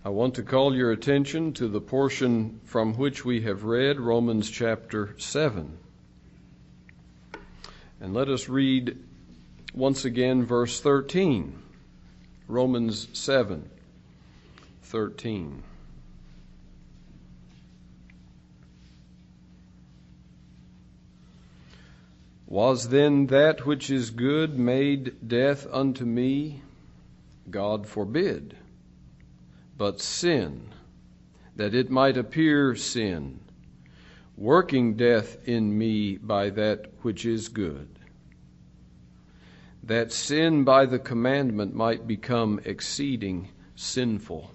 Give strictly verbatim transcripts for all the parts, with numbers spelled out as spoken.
I want to call your attention to the portion from which we have read, Romans chapter seven. And let us read once again verse thirteen. Romans seven, thirteen. Was then that which is good made death unto me? God forbid. But sin, that it might appear sin, working death in me by that which is good, that sin by the commandment might become exceeding sinful.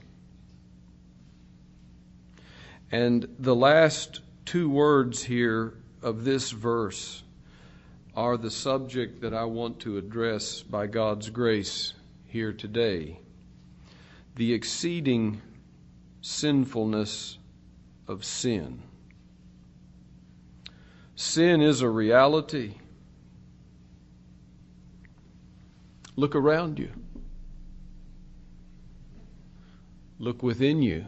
And the last two words here of this verse are the subject that I want to address by God's grace here today. The exceeding sinfulness of sin. Sin is a reality. Look around you. Look within you.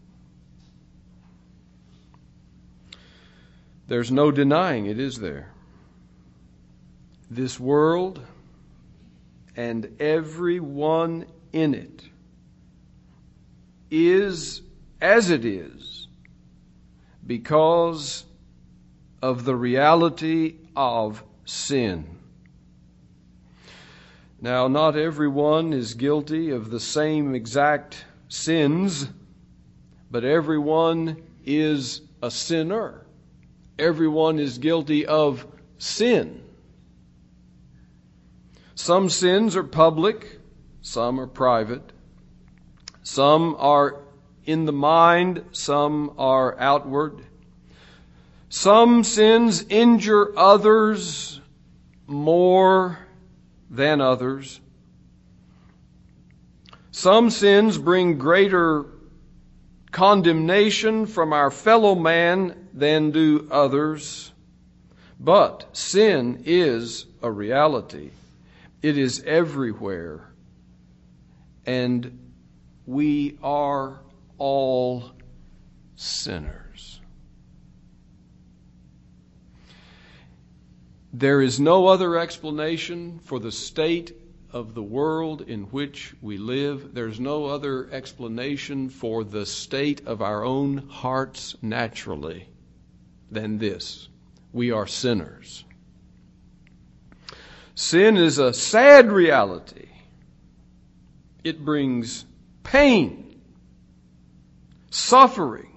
There's no denying it, is there? This world and everyone in it is as it is because of the reality of sin. Now, not everyone is guilty of the same exact sins, but everyone is a sinner. Everyone is guilty of sin. Some sins are public, some are private. Some are in the mind, some are outward. Some sins injure others more than others. Some sins bring greater condemnation from our fellow man than do others. But sin is a reality. It is everywhere. And we are all sinners. There is no other explanation for the state of the world in which we live. There's no other explanation for the state of our own hearts naturally than this. We are sinners. Sin is a sad reality. It brings pain, suffering,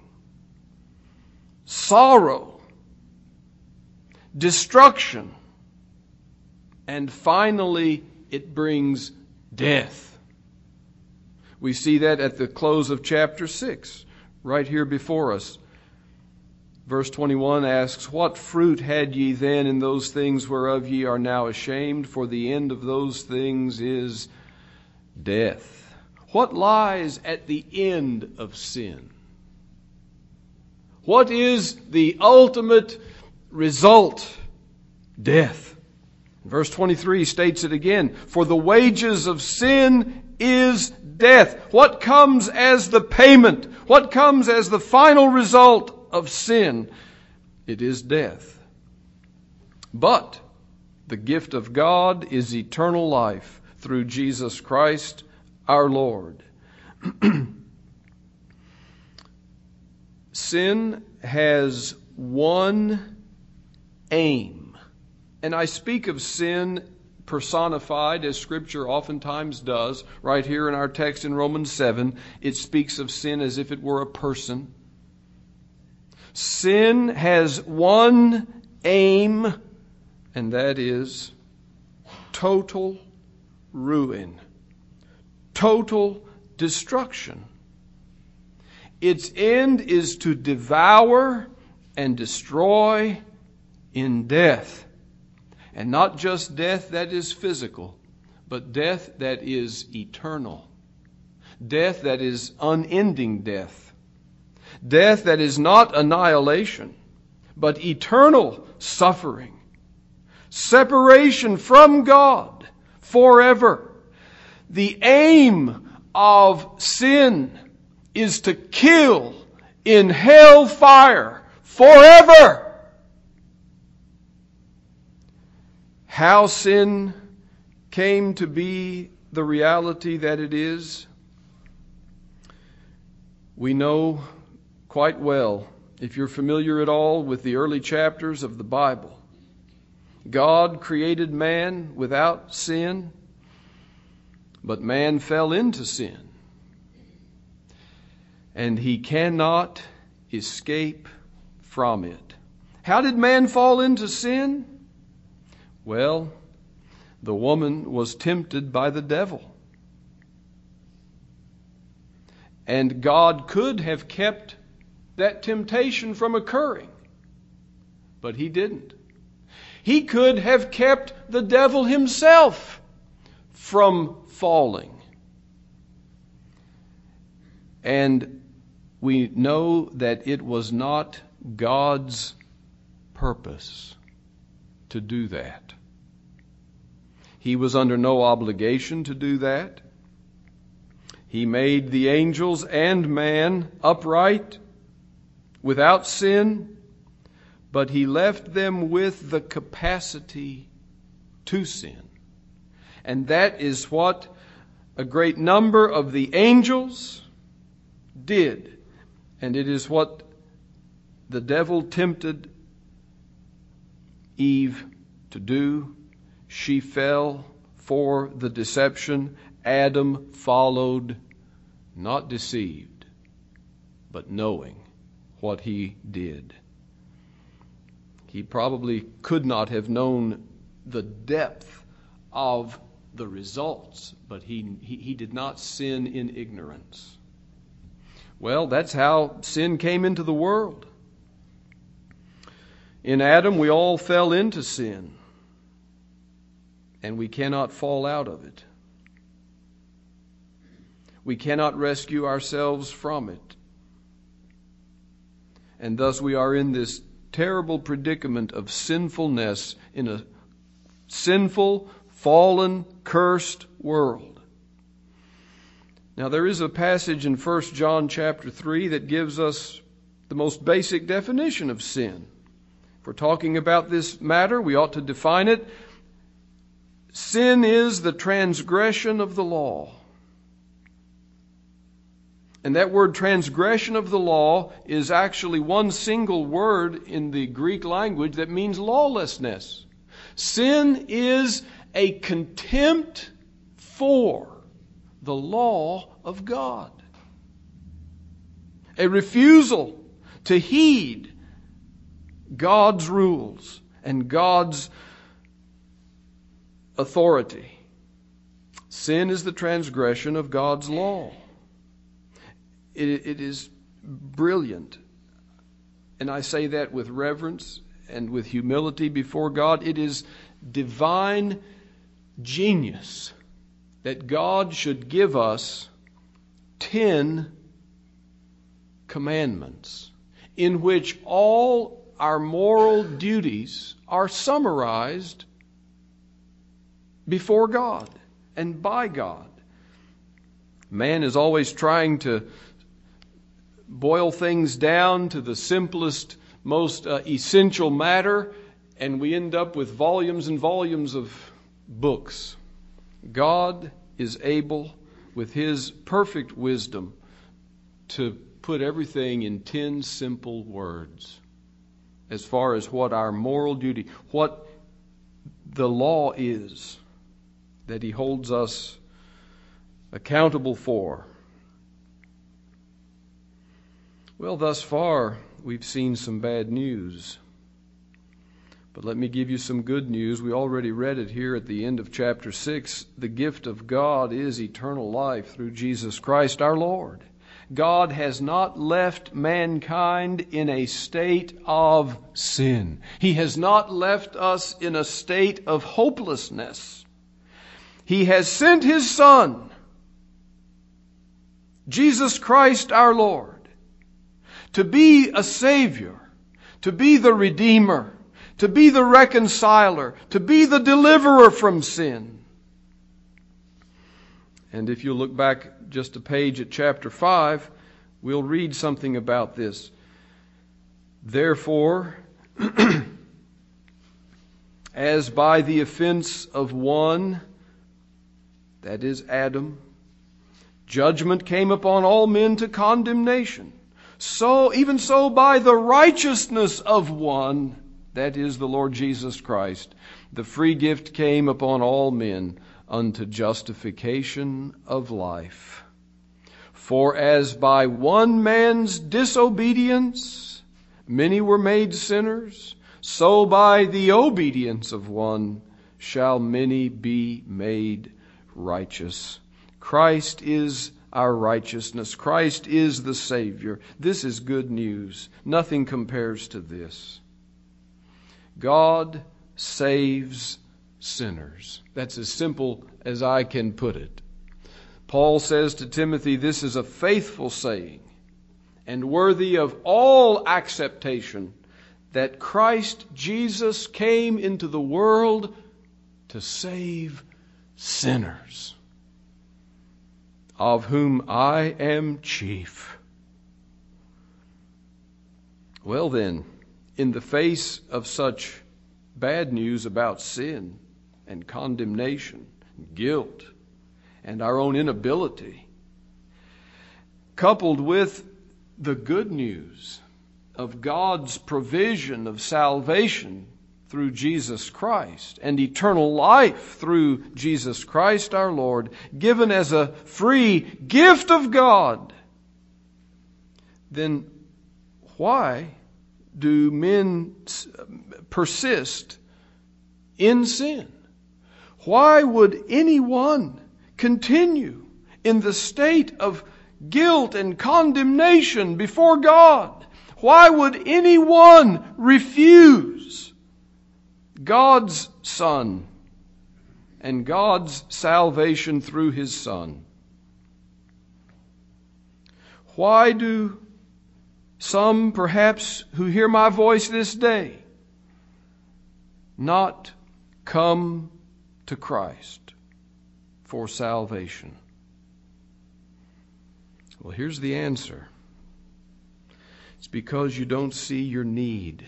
sorrow, destruction, and finally it brings death. We see that at the close of chapter six, right here before us. Verse twenty-one asks, "What fruit had ye then in those things whereof ye are now ashamed? For the end of those things is death." What lies at the end of sin? What is the ultimate result? Death. Verse twenty-three states it again. For the wages of sin is death. What comes as the payment? What comes as the final result of sin? It is death. But the gift of God is eternal life through Jesus Christ our Lord. Sin has one aim. And I speak of sin personified as Scripture oftentimes does. Right here in our text in Romans seven, it speaks of sin as if it were a person. Sin has one aim, and that is total ruin. Total destruction. Its end is to devour and destroy in death. And not just death that is physical, but death that is eternal. Death that is unending death. Death that is not annihilation, but eternal suffering. Separation from God forever. The aim of sin is to kill in hell fire forever. How sin came to be the reality that it is, we know quite well if you're familiar at all with the early chapters of the Bible. God created man without sin, but man fell into sin. And he cannot escape from it. How did man fall into sin? Well, the woman was tempted by the devil. And God could have kept that temptation from occurring, but He didn't. He could have kept the devil himself from falling. And we know that it was not God's purpose to do that. He was under no obligation to do that. He made the angels and man upright, without sin, but He left them with the capacity to sin. And that is what a great number of the angels did. And it is what the devil tempted Eve to do. She fell for the deception. Adam followed, not deceived, but knowing what he did. He probably could not have known the depth of the results, but he, he, he did not sin in ignorance. Well, that's how sin came into the world. In Adam, we all fell into sin, and we cannot fall out of it. We cannot rescue ourselves from it. And thus we are in this terrible predicament of sinfulness in a sinful, fallen, cursed world. Now there is a passage in First John chapter three that gives us the most basic definition of sin. If we're talking about this matter, we ought to define it. Sin is the transgression of the law. And that word transgression of the law is actually one single word in the Greek language that means lawlessness. Sin is a contempt for the law of God. A refusal to heed God's rules and God's authority. Sin is the transgression of God's law. It, it is brilliant. And I say that with reverence and with humility before God. It is divine genius that God should give us ten commandments in which all our moral duties are summarized before God and by God. Man is always trying to boil things down to the simplest, most uh, essential matter, and we end up with volumes and volumes of books. God is able, with His perfect wisdom, to put everything in ten simple words as far as what our moral duty, what the law is that He holds us accountable for. Well, thus far, we've seen some bad news. But let me give you some good news. We already read it here at the end of chapter six. The gift of God is eternal life through Jesus Christ our Lord. God has not left mankind in a state of sin. He has not left us in a state of hopelessness. He has sent His Son, Jesus Christ our Lord, to be a Savior, to be the Redeemer, to be the reconciler, to be the deliverer from sin. And if you look back just a page at chapter five, We'll read something about this. Therefore, as by the offense of one, that is Adam, judgment came upon all men to condemnation, so even so by the righteousness of one, that is the Lord Jesus Christ, the free gift came upon all men unto justification of life. For as by one man's disobedience many were made sinners, so by the obedience of one shall many be made righteous. Christ is our righteousness. Christ is the Savior. This is good news. Nothing compares to this. God saves sinners. That's as simple as I can put it. Paul says to Timothy, this is a faithful saying and worthy of all acceptation, that Christ Jesus came into the world to save sinners, of whom I am chief. Well then, in the face of such bad news about sin and condemnation, and guilt, and our own inability, coupled with the good news of God's provision of salvation through Jesus Christ and eternal life through Jesus Christ our Lord, given as a free gift of God, then why do men persist in sin? Why would anyone continue in the state of guilt and condemnation before God? Why would anyone refuse God's Son and God's salvation through His Son? Why do some, perhaps, who hear my voice this day, not come to Christ for salvation? Well, here's the answer. It's because you don't see your need.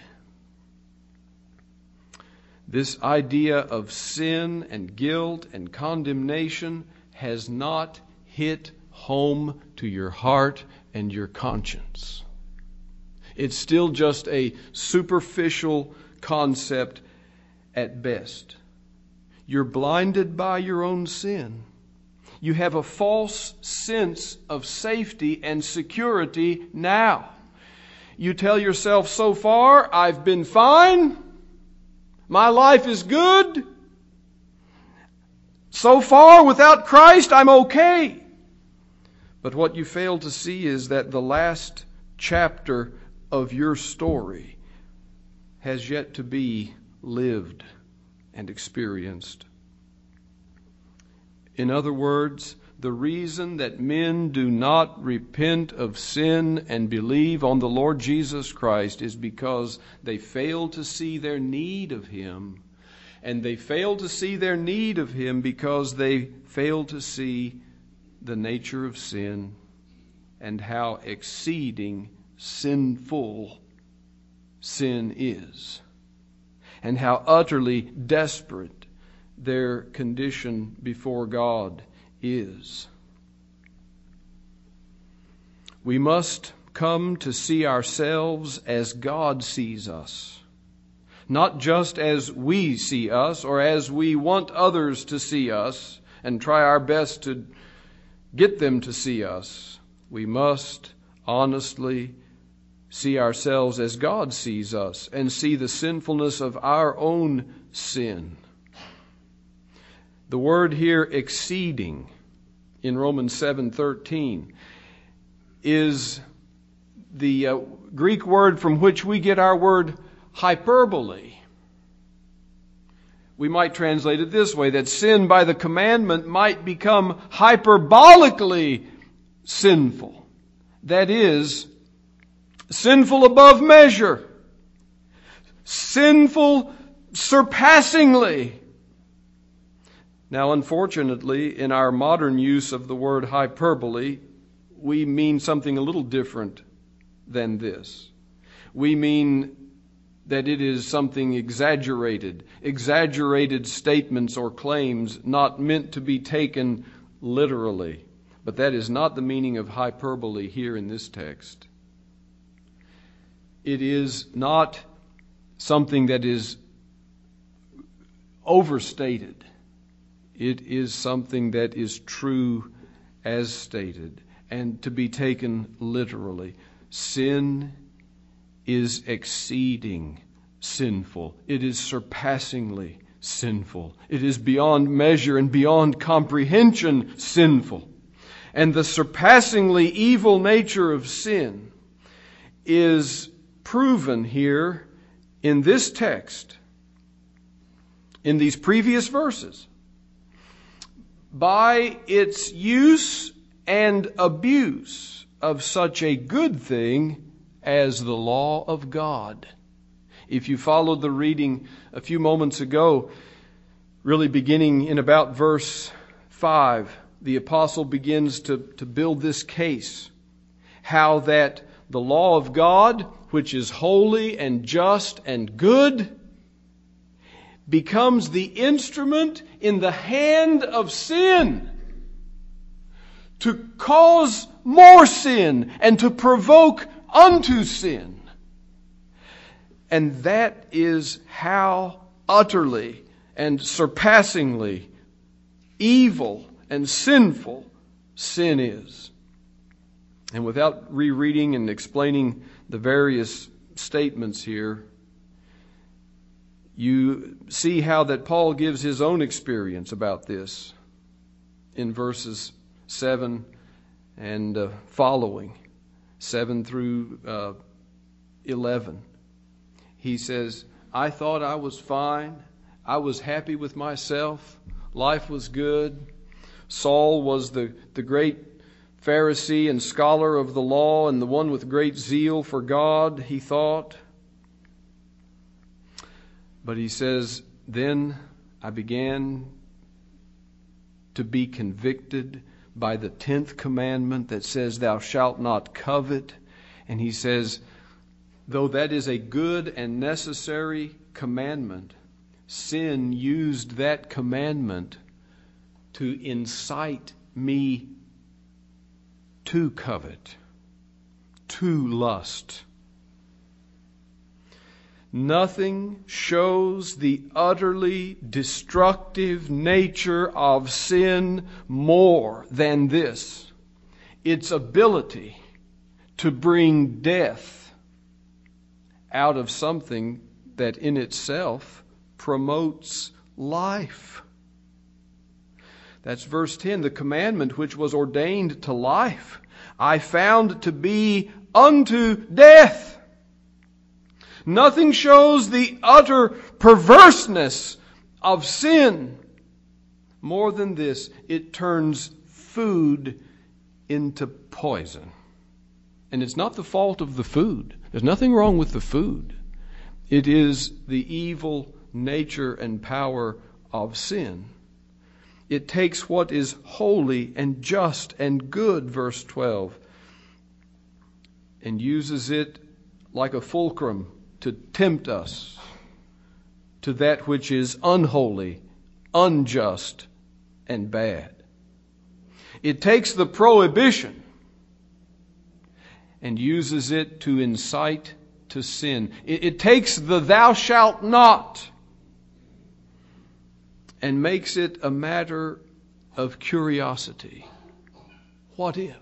This idea of sin and guilt and condemnation has not hit home to your heart and your conscience. It's still just a superficial concept at best. You're blinded by your own sin. You have a false sense of safety and security now. You tell yourself, so far, I've been fine. My life is good. So far, without Christ, I'm okay. But what you fail to see is that the last chapter of your story has yet to be lived and experienced. In other words, the reason that men do not repent of sin and believe on the Lord Jesus Christ is because they fail to see their need of Him. And they fail to see their need of Him because they fail to see the nature of sin and how exceeding sinful sin is, and how utterly desperate their condition before God is. We must come to see ourselves as God sees us, not just as we see us or as we want others to see us and try our best to get them to see us. We must honestly see ourselves as God sees us and see the sinfulness of our own sin. The word here, exceeding, in Romans seven thirteen, is the uh, Greek word from which we get our word hyperbole. We might translate it this way, that sin by the commandment might become hyperbolically sinful. That is, sinful above measure, sinful surpassingly. Now, unfortunately, in our modern use of the word hyperbole, we mean something a little different than this. We mean that it is something exaggerated, exaggerated statements or claims not meant to be taken literally. But that is not the meaning of hyperbole here in this text. It is not something that is overstated. It is something that is true as stated and to be taken literally. Sin is exceeding sinful. It is surpassingly sinful. It is beyond measure and beyond comprehension sinful. And the surpassingly evil nature of sin is proven here in this text, in these previous verses, by its use and abuse of such a good thing as the law of God. If you followed the reading a few moments ago, really beginning in about verse five, the apostle begins to, to build this case. How that the law of God, which is holy and just and good, becomes the instrument in the hand of sin to cause more sin and to provoke unto sin. And that is how utterly and surpassingly evil and sinful sin is. And without rereading and explaining the various statements here, you see how that Paul gives his own experience about this in verses seven and uh, following, seven through uh, eleven. He says, I thought I was fine. I was happy with myself. Life was good. Saul was the, the great Pharisee and scholar of the law and the one with great zeal for God, he thought. But he says, then I began to be convicted by the tenth commandment that says, thou shalt not covet. And he says, though that is a good and necessary commandment, sin used that commandment to incite me to covet, to lust. Nothing shows the utterly destructive nature of sin more than this: its ability to bring death out of something that in itself promotes life. That's verse ten. The commandment which was ordained to life, I found to be unto death. Nothing shows the utter perverseness of sin more than this. It turns food into poison. And it's not the fault of the food. There's nothing wrong with the food. It is the evil nature and power of sin. It takes what is holy and just and good, verse twelve, and uses it like a fulcrum to tempt us to that which is unholy, unjust, and bad. It takes the prohibition and uses it to incite to sin. It, it takes the thou shalt not and makes it a matter of curiosity. What if?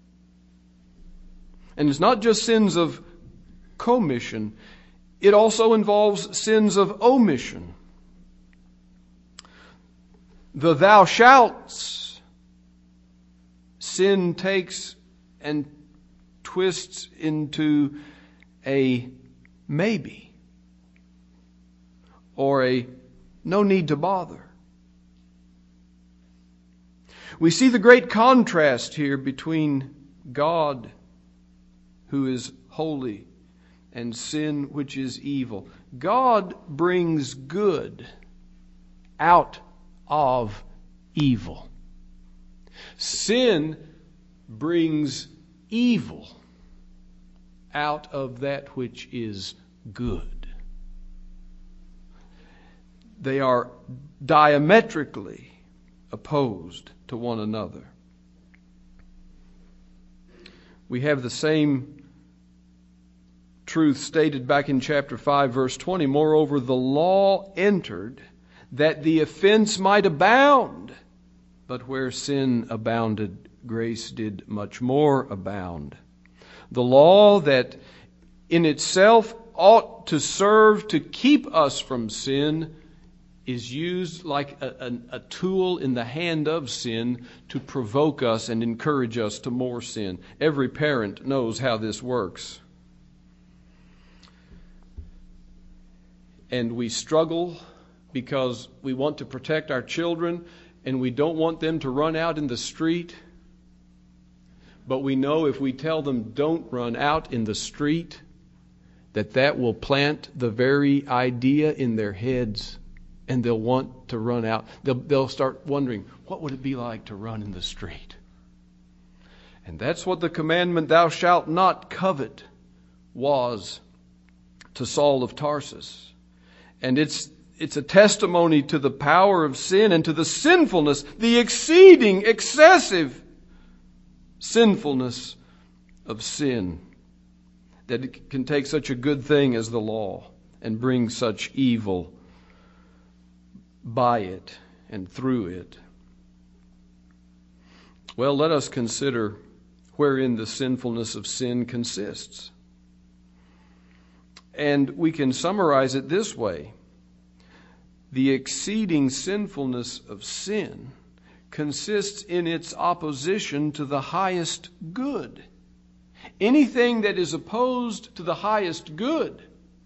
And it's not just sins of commission. It also involves sins of omission. The thou shalts, sin takes and twists into a maybe or a no need to bother. We see the great contrast here between God, who is holy, and sin, which is evil. God brings good out of evil. Sin brings evil out of that which is good. They are diametrically opposed to one another. We have the same truth stated back in chapter five, verse twenty. Moreover, the law entered that the offense might abound. But where sin abounded, grace did much more abound. The law that in itself ought to serve to keep us from sin is used like a, a, a tool in the hand of sin to provoke us and encourage us to more sin. Every parent knows how this works. And we struggle because we want to protect our children and we don't want them to run out in the street. But we know if we tell them don't run out in the street, that that will plant the very idea in their heads and they'll want to run out. They'll, they'll start wondering, what would it be like to run in the street? And that's what the commandment, thou shalt not covet, was to Saul of Tarsus. And it's it's a testimony to the power of sin and to the sinfulness, the exceeding, excessive sinfulness of sin, that it can take such a good thing as the law and bring such evil by it and through it. Well, let us consider wherein the sinfulness of sin consists. And we can summarize it this way. The exceeding sinfulness of sin consists in its opposition to the highest good. Anything that is opposed to the highest good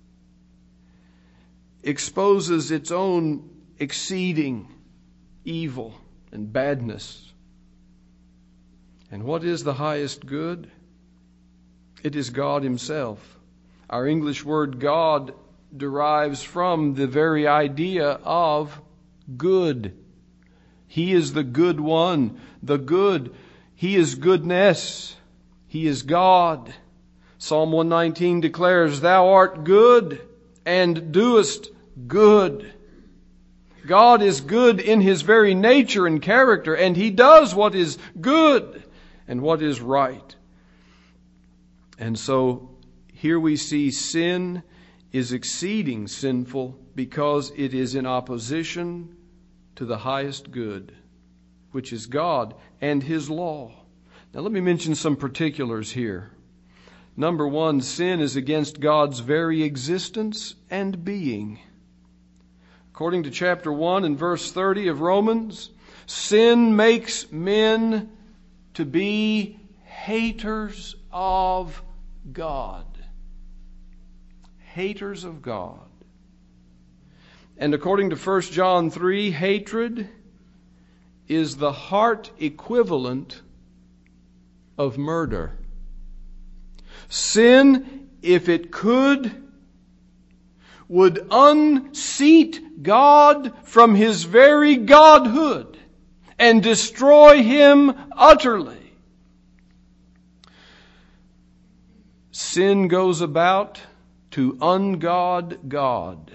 exposes its own exceeding evil and badness. And what is the highest good? It is God Himself. Our English word God derives from the very idea of good. He is the good one, the good. He is goodness. He is God. Psalm one nineteen declares, Thou art good and doest good. God is good in His very nature and character, and He does what is good and what is right. And so here we see sin is exceeding sinful because it is in opposition to the highest good, which is God and His law. Now let me mention some particulars here. Number one, sin is against God's very existence and being. According to chapter one and verse thirty of Romans, sin makes men to be haters of God. Haters of God. And according to First John three, hatred is the heart equivalent of murder. Sin, if it could, would unseat God from His very godhood and destroy Him utterly. Sin goes about to ungod God.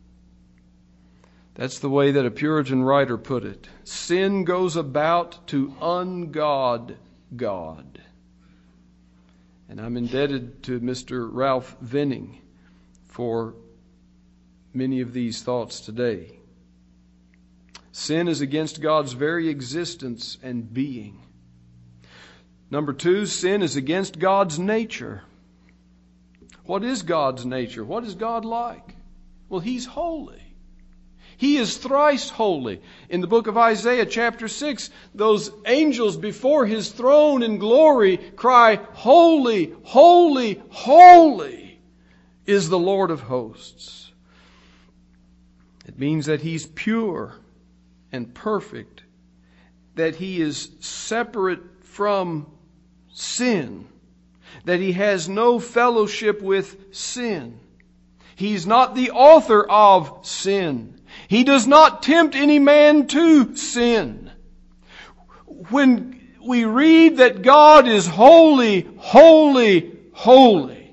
That's the way that a Puritan writer put it. Sin goes about to ungod God. And I'm indebted to Mister Ralph Venning for many of these thoughts today. Sin is against God's very existence and being. Number two, sin is against God's nature. What is God's nature? What is God like? Well, He's holy. He is thrice holy. In the book of Isaiah chapter six, those angels before His throne in glory cry, Holy, holy, holy is the Lord of hosts. It means that He's pure and perfect, that He is separate from sin, that He has no fellowship with sin. He's not the author of sin. He does not tempt any man to sin. When we read that God is holy, holy, holy,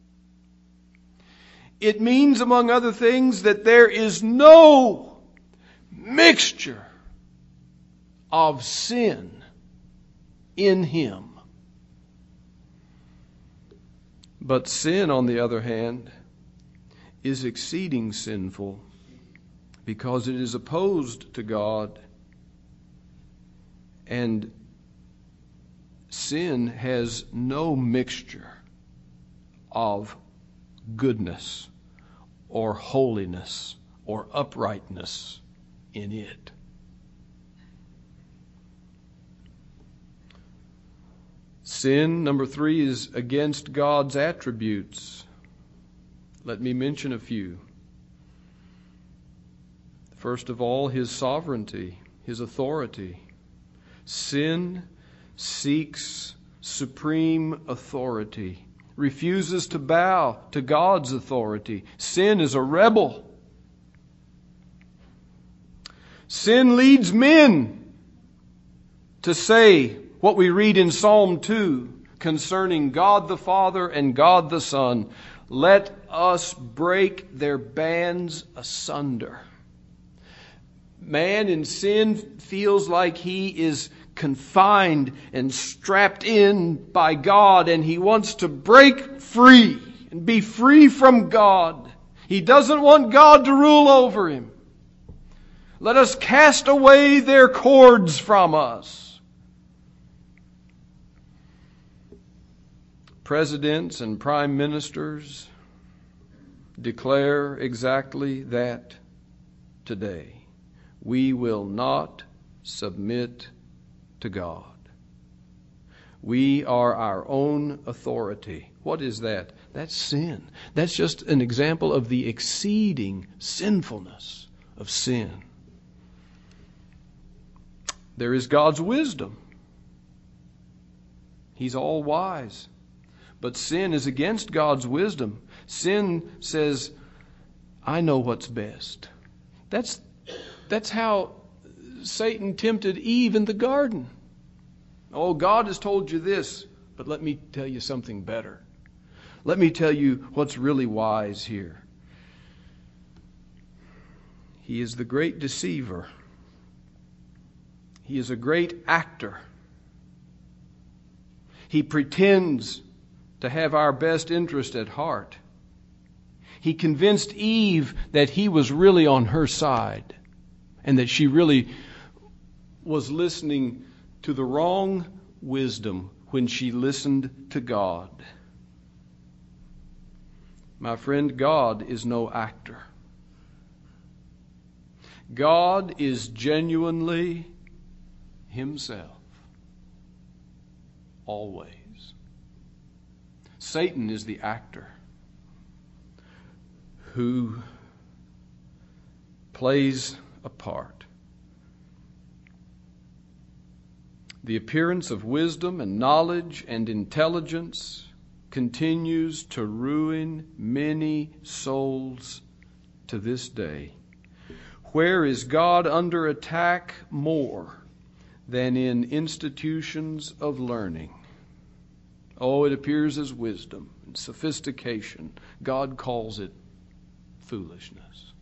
it means, among other things, that there is no mixture of sin in Him. But sin, on the other hand, is exceeding sinful because it is opposed to God, and sin has no mixture of goodness or holiness or uprightness in it. Sin, number three, is against God's attributes. Let me mention a few. First of all, His sovereignty, His authority. Sin seeks supreme authority, refuses to bow to God's authority. Sin is a rebel. Sin leads men to say what we read in Psalm two concerning God the Father and God the Son. Let us break their bands asunder. Man in sin feels like he is confined and strapped in by God, and he wants to break free and be free from God. He doesn't want God to rule over him. Let us cast away their cords from us. Presidents and prime ministers declare exactly that today. We will not submit to God. We are our own authority. What is that? That's sin. That's just an example of the exceeding sinfulness of sin. There is God's wisdom. He's all wise. But sin is against God's wisdom. Sin says, I know what's best. That's, that's how Satan tempted Eve in the garden. Oh, God has told you this, but let me tell you something better. Let me tell you what's really wise here. He is the great deceiver. He is a great actor. He pretends to have our best interest at heart. He convinced Eve that he was really on her side and that she really was listening to the wrong wisdom when she listened to God. My friend, God is no actor. God is genuinely Himself. Always. Satan is the actor who plays a part. The appearance of wisdom and knowledge and intelligence continues to ruin many souls to this day. Where is God under attack more than in institutions of learning? Oh, it appears as wisdom and sophistication. God calls it foolishness.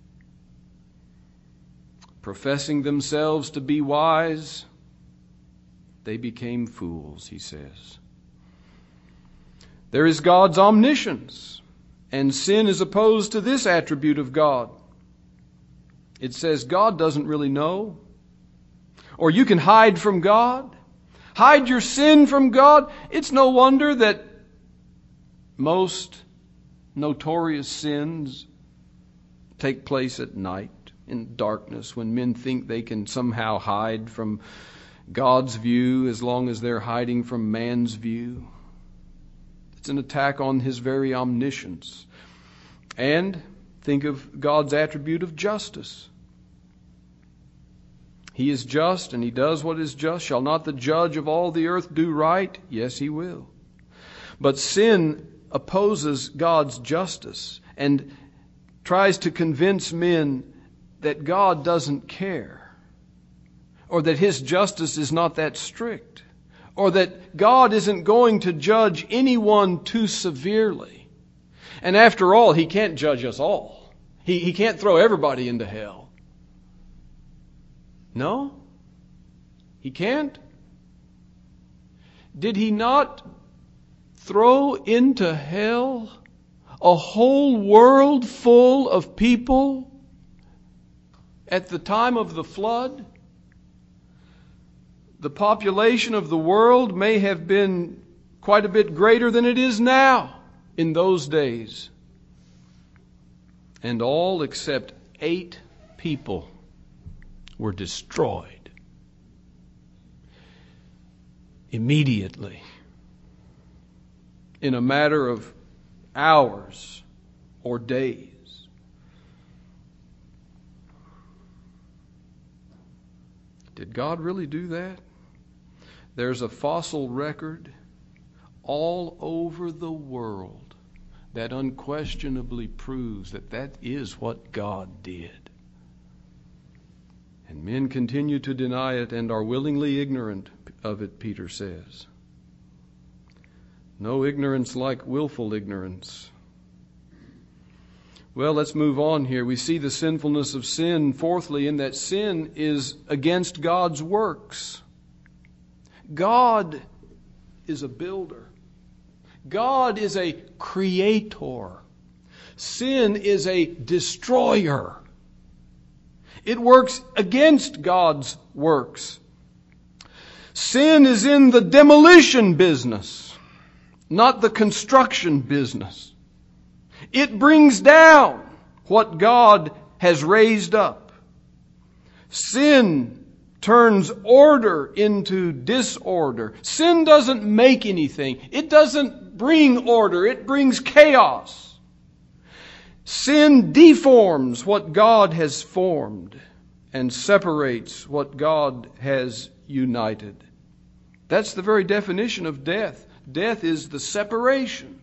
Professing themselves to be wise, they became fools, he says. There is God's omniscience, and sin is opposed to this attribute of God. It says God doesn't really know, or you can hide from God. Hide your sin from God. It's no wonder that most notorious sins take place at night in darkness when men think they can somehow hide from God's view as long as they're hiding from man's view. It's an attack on His very omniscience. And think of God's attribute of justice. He is just, and He does what is just. Shall not the judge of all the earth do right? Yes, He will. But sin opposes God's justice and tries to convince men that God doesn't care. or that His justice is not that strict, or that God isn't going to judge anyone too severely. And after all, He can't judge us all. He, he can't throw everybody into hell. No? He can't? Did He not throw into hell a whole world full of people at the time of the flood? The population of the world may have been quite a bit greater than it is now in those days. And all except eight people were destroyed immediately, in a matter of hours or days. Did God really do that? There's a fossil record all over the world that unquestionably proves that that is what God did. And men continue to deny it and are willingly ignorant of it, Peter says. No ignorance like willful ignorance. Well, let's move on here. We see the sinfulness of sin, fourthly, in that sin is against God's works. God is a builder. God is a creator. Sin is a destroyer. It works against God's works. Sin is in the demolition business, not the construction business. It brings down what God has raised up. Sin turns order into disorder. Sin doesn't make anything. It doesn't bring order. It brings chaos. Sin deforms what God has formed and separates what God has united. That's the very definition of death. Death is the separation.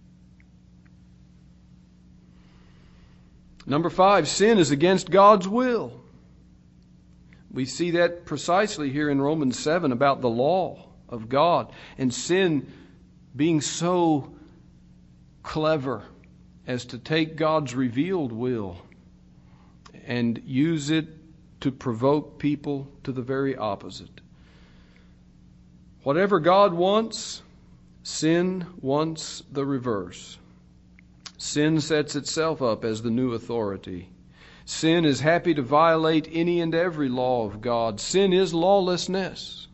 Number five, sin is against God's will. We see that precisely here in Romans seven about the law of God and sin being so clever as to take God's revealed will and use it to provoke people to the very opposite. Whatever God wants, sin wants the reverse. Sin sets itself up as the new authority. Sin is happy to violate any and every law of God. Sin is lawlessness.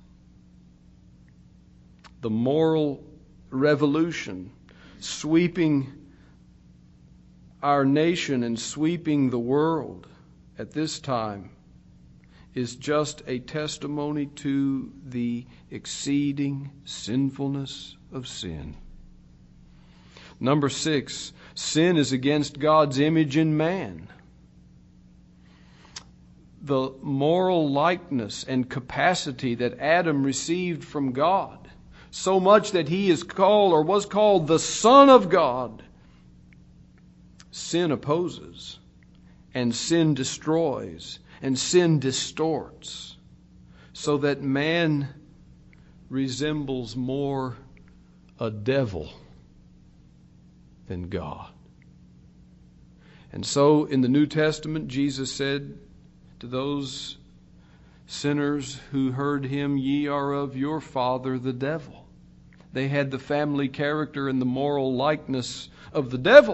The moral revolution sweeping our nation and sweeping the world at this time is just a testimony to the exceeding sinfulness of sin. Number six, sin is against God's image in man. The moral likeness and capacity that Adam received from God, so much that he is called or was called the Son of God, sin opposes, and sin destroys, and sin distorts, so that man resembles more a devil than God. And so in the New Testament, Jesus said to those sinners who heard him, "Ye are of your father the devil." They had the family character and the moral likeness of the devil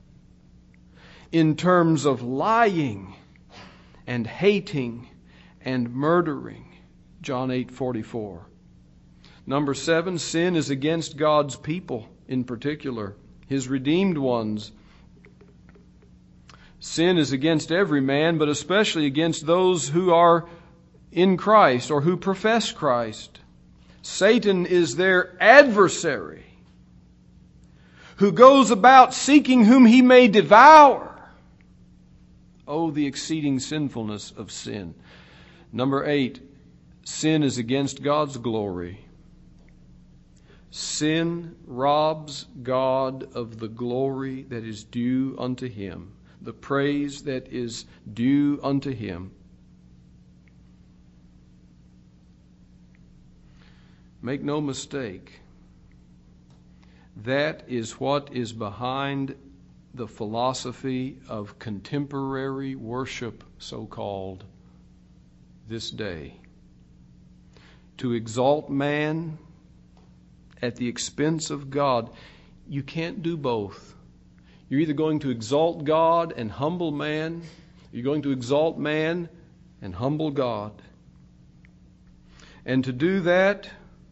in terms of lying and hating and murdering. John eight forty-four. Number seven, sin is against God's people in particular, His redeemed ones. Sin is against every man, but especially against those who are in Christ or who profess Christ. Satan is their adversary, who goes about seeking whom he may devour. Oh, the exceeding sinfulness of sin. Number eight, sin is against God's glory. Sin robs God of the glory that is due unto Him, the praise that is due unto Him. Make no mistake, that is what is behind the philosophy of contemporary worship, so-called, this day. To exalt man at the expense of God. You can't do both. You're either going to exalt God and humble man, or you're going to exalt man and humble God. And to do that,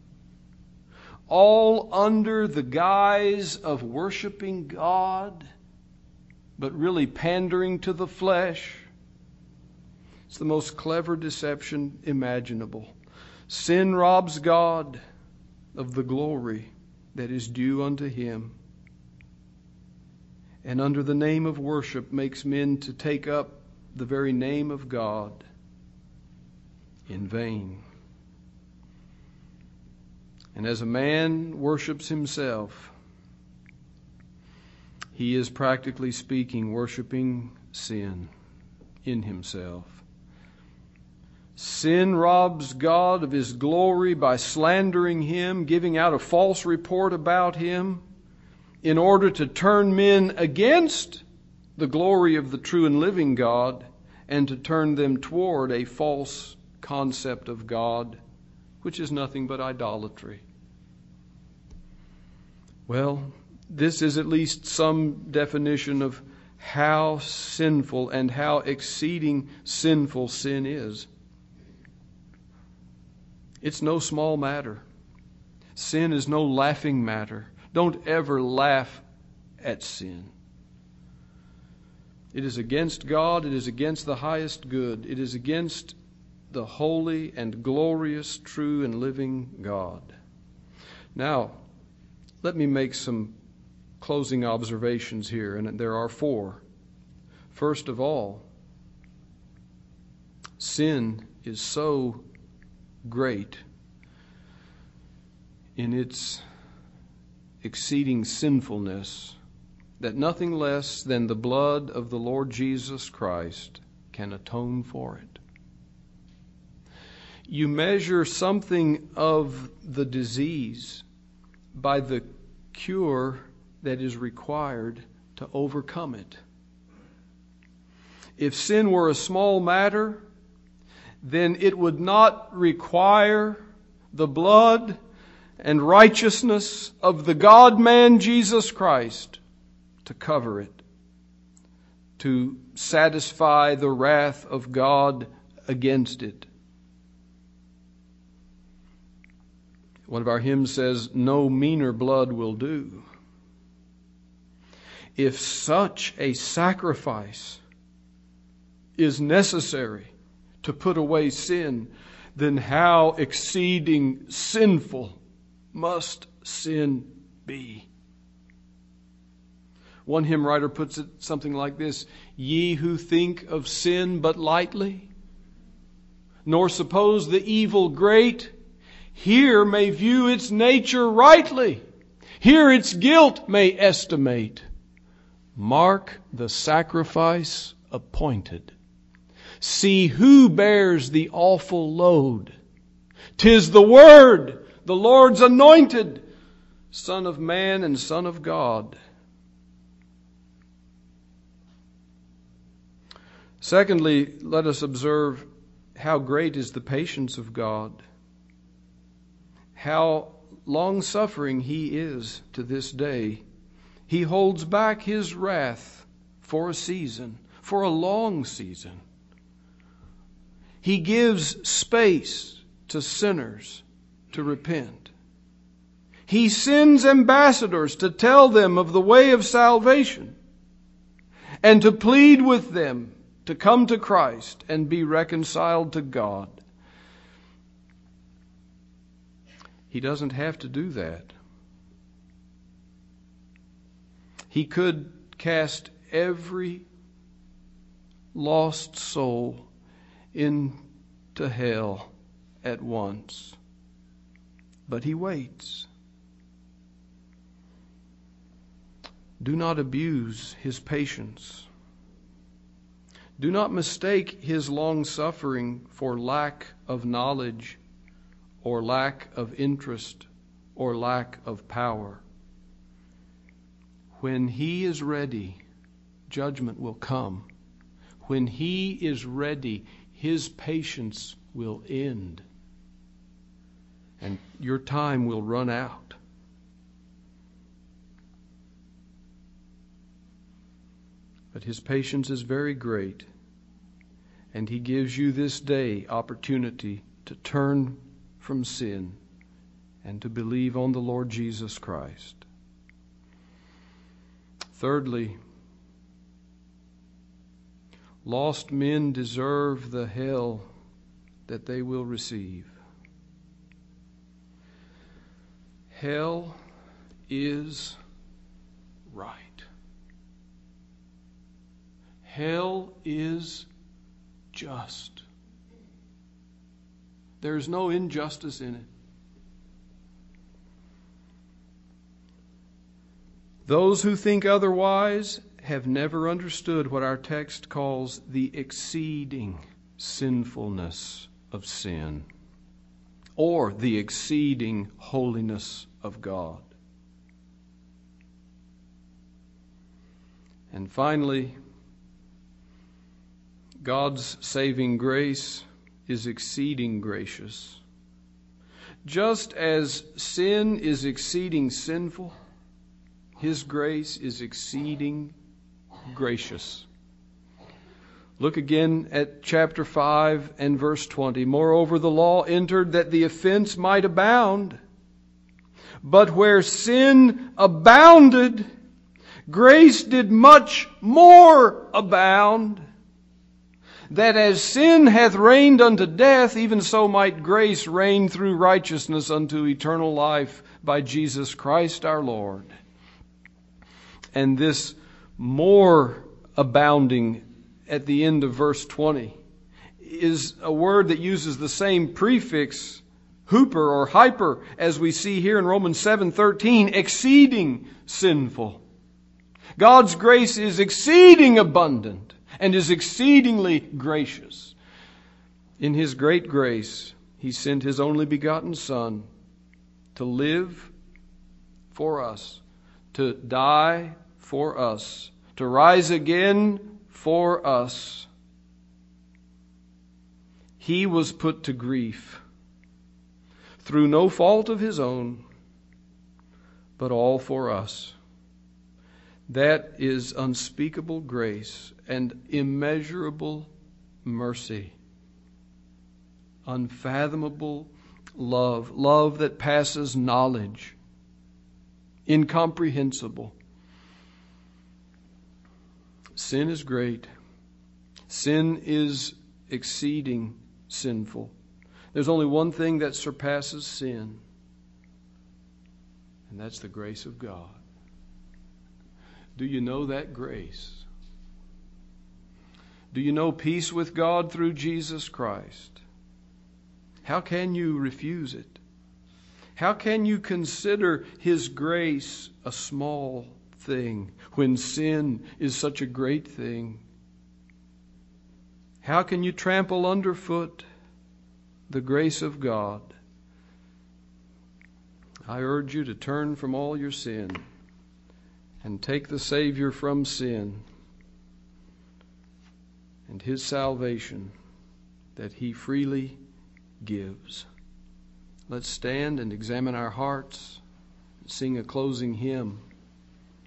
all under the guise of worshiping God, but really pandering to the flesh. It's the most clever deception imaginable. Sin robs God of the glory that is due unto Him, and under the name of worship makes men to take up the very name of God in vain. And as a man worships himself, he is, practically speaking, worshiping sin in himself. Sin robs God of His glory by slandering Him, giving out a false report about Him, in order to turn men against the glory of the true and living God, and to turn them toward a false concept of God, which is nothing but idolatry. Well, this is at least some definition of how sinful and how exceeding sinful sin is. It's no small matter. Sin is no laughing matter. Don't ever laugh at sin. It is against God. It is against the highest good. It is against the holy and glorious, true and living God. Now, let me make some closing observations here, and there are four. First of all, sin is so great in its exceeding sinfulness that nothing less than the blood of the Lord Jesus Christ can atone for it. You measure something of the disease by the cure that is required to overcome it. If sin were a small matter, then it would not require the blood and righteousness of the God-man Jesus Christ to cover it, to satisfy the wrath of God against it. One of our hymns says, "No meaner blood will do." If such a sacrifice is necessary to put away sin, then how exceeding sinful must sin be? One hymn writer puts it something like this: "Ye who think of sin but lightly, nor suppose the evil great, here may view its nature rightly, here its guilt may estimate. Mark the sacrifice appointed. See who bears the awful load. 'Tis the Word, the Lord's anointed, Son of man and Son of God." Secondly, let us observe how great is the patience of God, how long-suffering He is to this day. He holds back His wrath for a season, for a long season. He gives space to sinners to repent. He sends ambassadors to tell them of the way of salvation and to plead with them to come to Christ and be reconciled to God. He doesn't have to do that. He could cast every lost soul into hell at once. But He waits. Do not abuse His patience. Do not mistake His long-suffering for lack of knowledge or lack of interest or lack of power. When He is ready, judgment will come. When He is ready, His patience will end. And your time will run out. But His patience is very great. And He gives you this day opportunity to turn from sin and to believe on the Lord Jesus Christ. Thirdly, lost men deserve the hell that they will receive. Hell is right. Hell is just. There is no injustice in it. Those who think otherwise have never understood what our text calls the exceeding sinfulness of sin, or the exceeding holiness of God. And finally, God's saving grace is exceeding gracious. Just as sin is exceeding sinful, His grace is exceeding gracious. Look again at chapter five and verse twenty. Moreover, the law entered that the offense might abound. But where sin abounded, grace did much more abound, that as sin hath reigned unto death, even so might grace reign through righteousness unto eternal life by Jesus Christ our Lord. And this more abounding at the end of verse twenty is a word that uses the same prefix, hooper or hyper, as we see here in Romans seven thirteen, exceeding sinful. God's grace is exceeding abundant and is exceedingly gracious. In His great grace, He sent His only begotten Son to live for us, to die for us, to rise again for us. He was put to grief through no fault of His own, but all for us. That is unspeakable grace and immeasurable mercy. Unfathomable love. Love that passes knowledge. Incomprehensible. Sin is great. Sin is exceeding sinful. There's only one thing that surpasses sin, and that's the grace of God. Do you know that grace? Do you know peace with God through Jesus Christ? How can you refuse it? How can you consider His grace a small thing when sin is such a great thing? How can you trample underfoot the grace of God? I urge you to turn from all your sin and take the Savior from sin and His salvation that He freely gives. Let's stand and examine our hearts and sing a closing hymn.